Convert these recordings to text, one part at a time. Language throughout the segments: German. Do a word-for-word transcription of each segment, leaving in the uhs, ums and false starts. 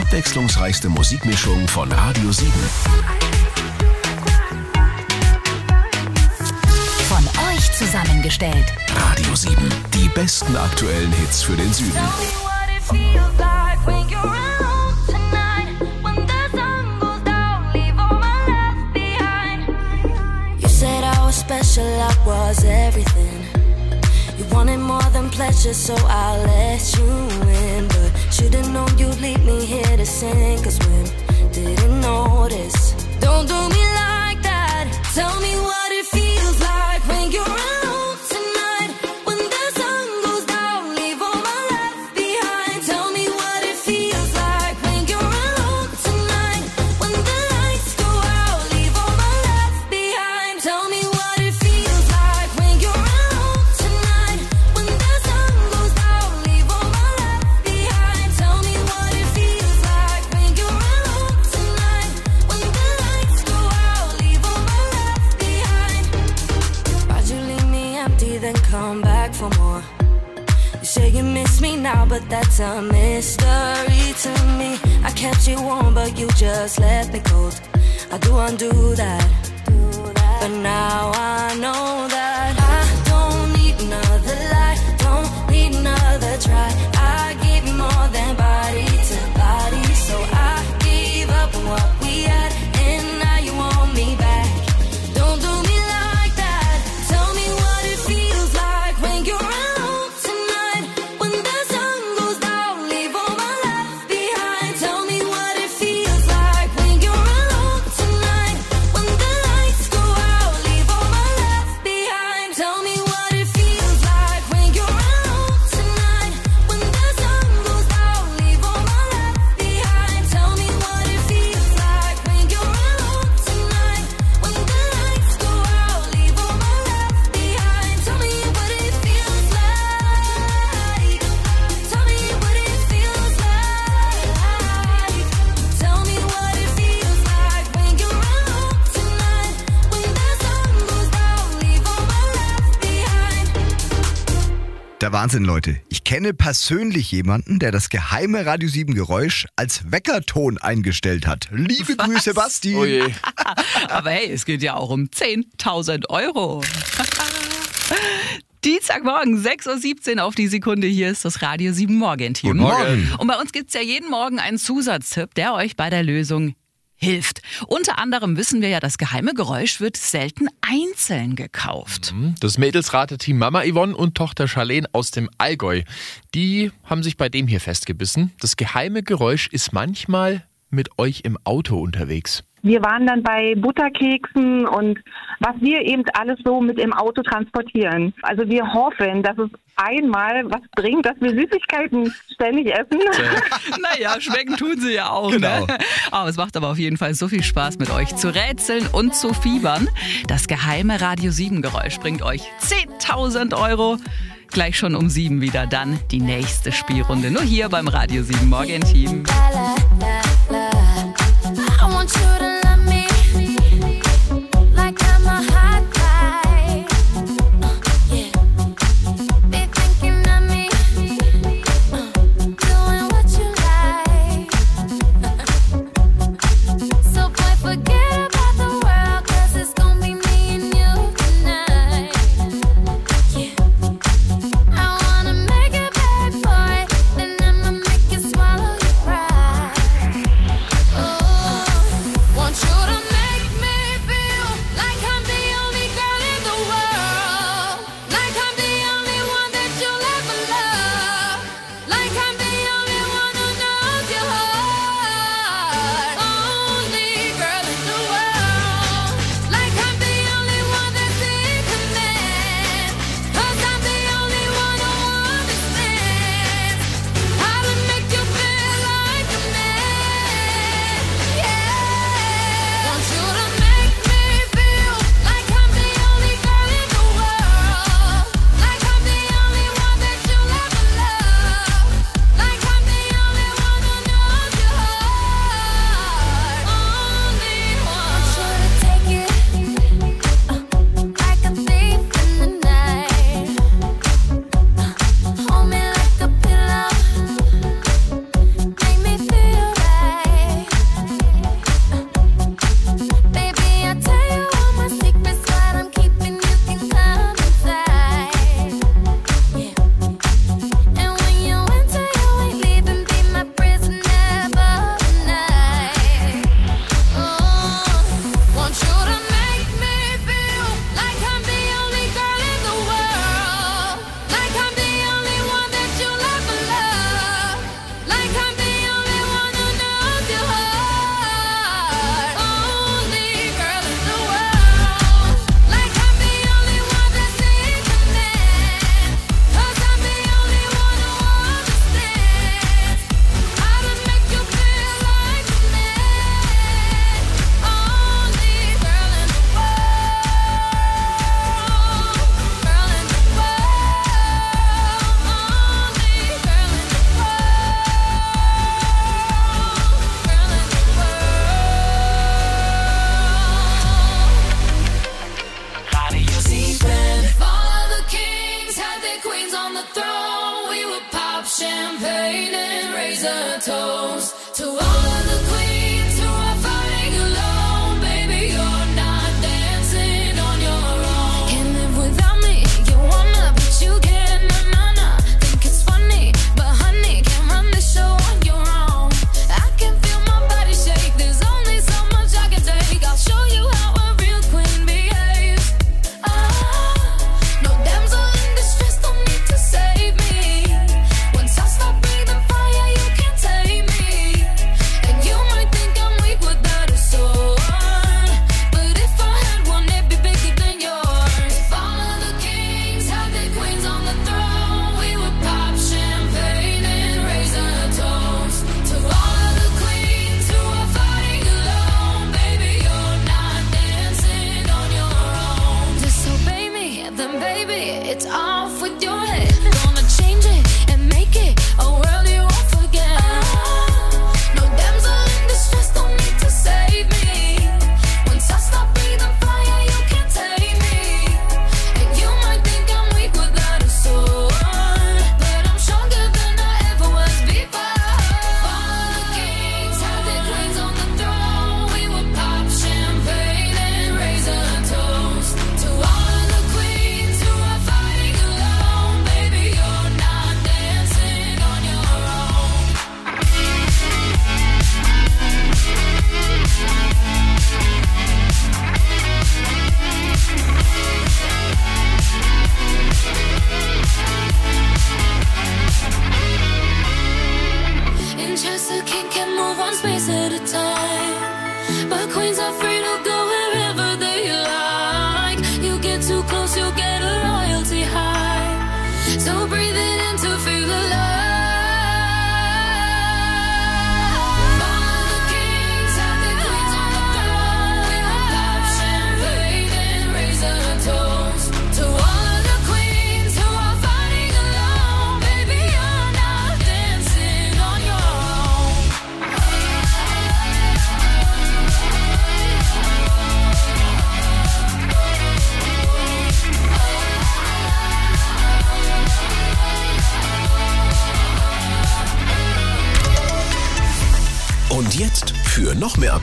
abwechslungsreichste Musikmischung von Radio sieben. Von euch zusammengestellt. Radio sieben, die besten aktuellen Hits für den Süden. You said I was special, I was everything. You wanted more than pleasure, so I let you in. But should've known you'd leave me here to sing. Cause when didn't notice. Don't do me like that. Tell me what it feels like when you're alone tonight. When the sun goes down, leave all my left behind. Tell me what it feels like when you're alone tonight. When the lights go out, leave all my left behind. Tell me what it feels like when you're alone tonight. When the sun goes down, leave all my left behind. Tell me what it feels like when you're alone tonight. When the lights go out, leave all my left behind. Why'd you leave me empty, then come back for more? You say you miss me now, but that's a mystery to me. I kept you warm, but you just left me cold. I do undo that, but now I know that I don't need another lie, don't need another try. I give you more than body to body, so I gave up on what we had, and now you want me back. Don't do me like that. Tell me what it feels like when you're alone tonight. When the sun goes down, leave all my left behind. Tell me what it feels like when you're alone tonight. When the lights go out, leave all my left behind. Tell me what it feels like when you're alone tonight. When the sun goes down, leave all my left behind. Tell me what it feels like when you're alone tonight. When the lights go out, leave all my left behind. Tell me what it feels like. Tell me what it feels like. Tell me what it feels like when you're alone tonight. When the sun goes down, leave all my left behind. Der Wahnsinn, Leute. Ich kenne persönlich jemanden, der das geheime Radio sieben Geräusch als Weckerton eingestellt hat. Liebe Was? Grüße, Basti. Oh je. Aber hey, es geht ja auch um zehntausend Euro. Dienstagmorgen, sechs Uhr siebzehn auf die Sekunde. Hier ist das Radio sieben Morgenteam. Guten Morgen. Und bei uns gibt es ja jeden Morgen einen Zusatztipp, der euch bei der Lösung hilft. Unter anderem wissen wir ja, das geheime Geräusch wird selten einzeln gekauft. Das Mädelsrater-Team Mama Yvonne und Tochter Charlene aus dem Allgäu, die haben sich bei dem hier festgebissen. Das geheime Geräusch ist manchmal mit euch im Auto unterwegs. Wir waren dann bei Butterkeksen und was wir eben alles so mit im Auto transportieren. Also wir hoffen, dass es einmal was bringt, dass wir Süßigkeiten ständig essen. Naja, schmecken tun sie ja auch. Genau. Ne? Aber es macht aber auf jeden Fall so viel Spaß, mit euch zu rätseln und zu fiebern. Das geheime Radio sieben Geräusch bringt euch zehntausend Euro. Gleich schon um sieben wieder dann die nächste Spielrunde. Nur hier beim Radio sieben Morgenteam. I want you to love me like I'm a hot guy. Uh, yeah. Be thinking of me, uh, doing what you like. So boy, forget about the world, 'cause it's gonna be me and you tonight. Yeah. I wanna make it bad for it, then I'ma make you swallow your pride.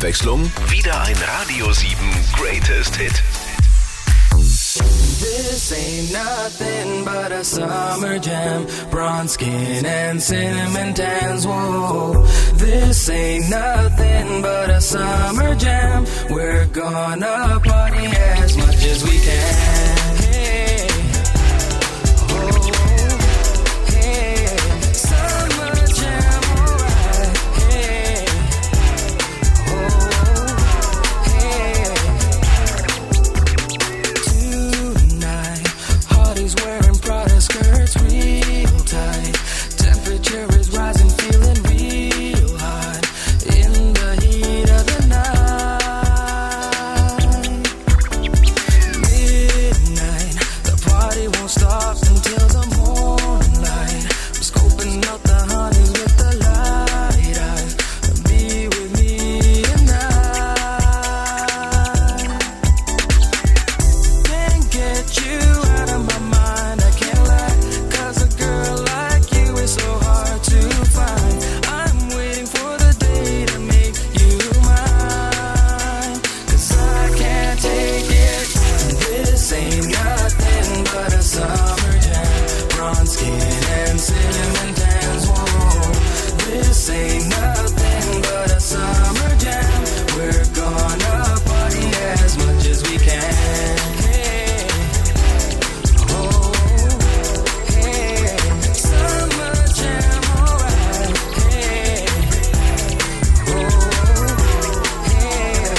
Abwechslung, wieder ein Radio sieben Greatest Hit. This ain't nothing but a summer jam. Bronze skin and cinnamon tans. Whoa, this ain't nothing but a summer jam. We're gonna party as much as we can. Hey, oh, hey, summer jam, alright. Hey, oh, hey. Tonight, Hardy's wearing Prada skirts real tight. Temperature is rising, feeling real hot in the heat of the night. Midnight, the party won't stop until the morning light. I'm scoping out the honeys with the light eyes. Be with me tonight. Can't get you out of my mind, I can't lie. Cause a girl like you is so hard to find. I'm waiting for the day to make you mine. Cause I can't take it. This ain't nothing but a summer jam. Bronze skin and cinnamon tans. Whoa, this ain't nothing but a summer jam. We're gonna party as much as we can. Hey, oh, hey, summer jam, alright. Hey, oh, hey.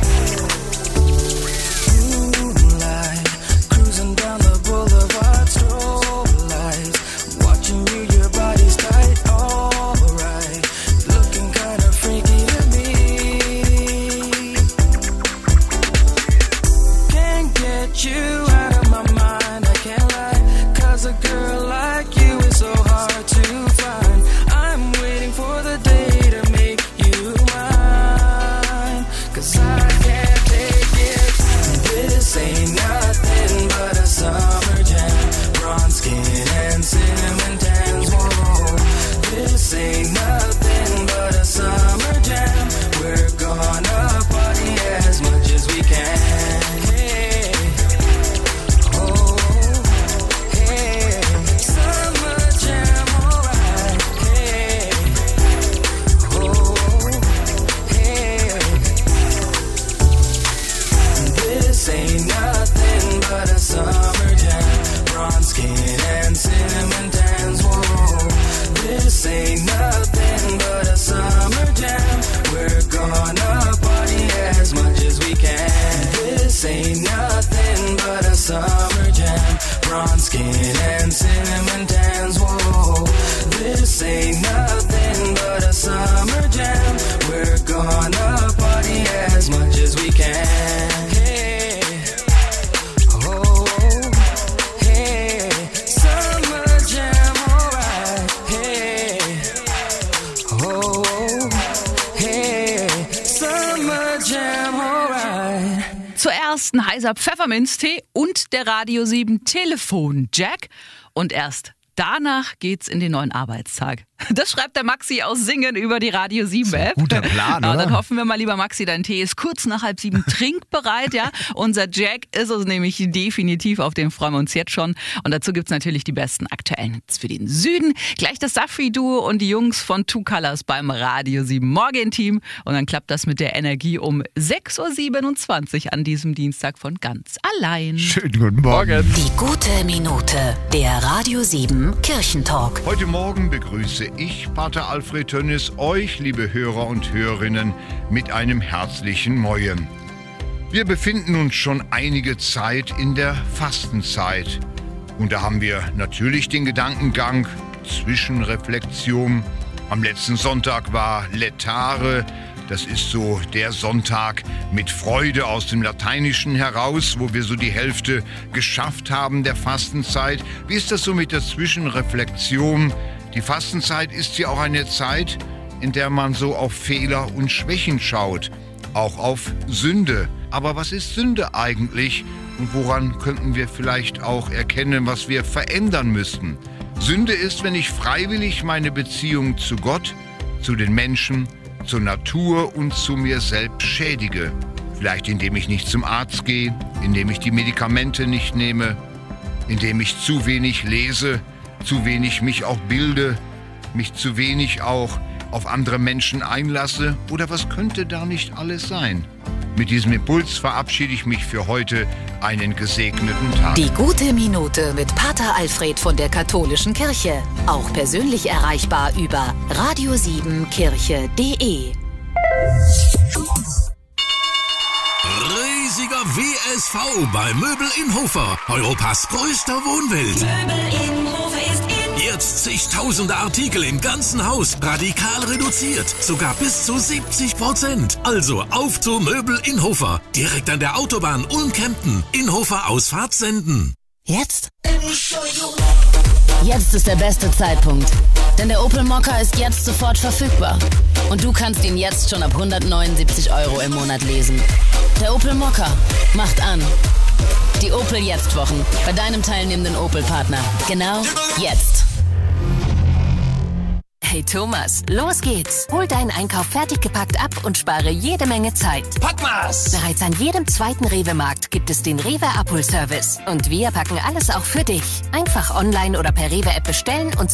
Moonlight, cruising down the boulevard, strobe lights. Watching you, your body's tight, alright. Looking kinda freaky to me. Can't get you out of my mind, I can't lie. Cause a girl like you is so hard to find. I'm waiting for the day to make you mine. Cause I can't take it. This ain't nothing but a summer jam. Bronze skin and cinnamon tans. Whoa, this ain't nothing but a summer jam. We're gonna party as much as we can. Hey, oh, hey, summer jam, alright. Hey, oh, hey. This ain't nothing but a summer jam. Bronze skin and cinnamon tans. Whoa, this ain't nothing but a summer jam. We're gonna party as much as we can. This ain't nothing but a summer jam. Bronze skin and cinnamon tans. Whoa, this ain't nothing but a summer jam. We're gonna party as much as we can. Hey, oh, hey, summer jam, alright. Hey, oh, hey, summer jam, alright. Zuerst ein heißer Pfefferminztee und der Radio sieben Telefon-Jack. Und erst danach geht's in den neuen Arbeitstag. Das schreibt der Maxi aus Singen über die Radio sieben App. Guter Plan, ja, oder? dann hoffen wir mal, lieber Maxi, dein Tee ist kurz nach halb sieben trinkbereit. Ja? Unser Jack ist es nämlich definitiv, auf den freuen wir uns jetzt schon. Und dazu gibt's natürlich die besten aktuellen Hits für den Süden. Gleich das Safri-Duo und die Jungs von Two Colors beim Radio sieben Morgen-Team. Und dann klappt das mit der Energie um sechs Uhr siebenundzwanzig an diesem Dienstag von ganz allein. Schönen guten Morgen. Die gute Minute, der Radio sieben Kirchentalk. Heute Morgen begrüße ich, Pater Alfred Tönnis, euch, liebe Hörer und Hörerinnen, mit einem herzlichen Moin. Wir befinden uns schon einige Zeit in der Fastenzeit. Und da haben wir natürlich den Gedankengang Zwischenreflexion. Am letzten Sonntag war Laetare. Das ist so der Sonntag mit Freude aus dem Lateinischen heraus, wo wir so die Hälfte geschafft haben der Fastenzeit. Wie ist das so mit der Zwischenreflexion? Die Fastenzeit ist ja auch eine Zeit, in der man so auf Fehler und Schwächen schaut, auch auf Sünde. Aber was ist Sünde eigentlich und woran könnten wir vielleicht auch erkennen, was wir verändern müssten? Sünde ist, wenn ich freiwillig meine Beziehung zu Gott, zu den Menschen, zur Natur und zu mir selbst schädige. Vielleicht indem ich nicht zum Arzt gehe, indem ich die Medikamente nicht nehme, indem ich zu wenig lese, zu wenig mich auch bilde, mich zu wenig auch auf andere Menschen einlasse. Oder was könnte da nicht alles sein? Mit diesem Impuls verabschiede ich mich für heute. Einen gesegneten Tag. Die gute Minute mit Pater Alfred von der Katholischen Kirche. Auch persönlich erreichbar über radio sieben kirche punkt de. Riesiger W S V bei Möbel in Hofer. Europas größter Wohnwelt. Möbel in Hofer ist in. Jetzt zigtausende Artikel im ganzen Haus. Radikal reduziert. Sogar bis zu siebzig Prozent. Also auf zu Möbel in Hofer. Direkt an der Autobahn Ulm-Kempten. In Hofer Ausfahrt senden. Jetzt? Jetzt ist der beste Zeitpunkt. Denn der Opel Mokka ist jetzt sofort verfügbar. Und du kannst ihn jetzt schon ab hundertneunundsiebzig Euro im Monat lesen. Der Opel Mokka macht an. Die Opel Jetzt-Wochen bei deinem teilnehmenden Opel-Partner. Genau jetzt. Hey Thomas, los geht's. Hol deinen Einkauf fertig gepackt ab und spare jede Menge Zeit. Packmas! Bereits an jedem zweiten Rewe-Markt gibt es den Rewe-Abholservice. Und wir packen alles auch für dich. Einfach online oder per Rewe-App bestellen und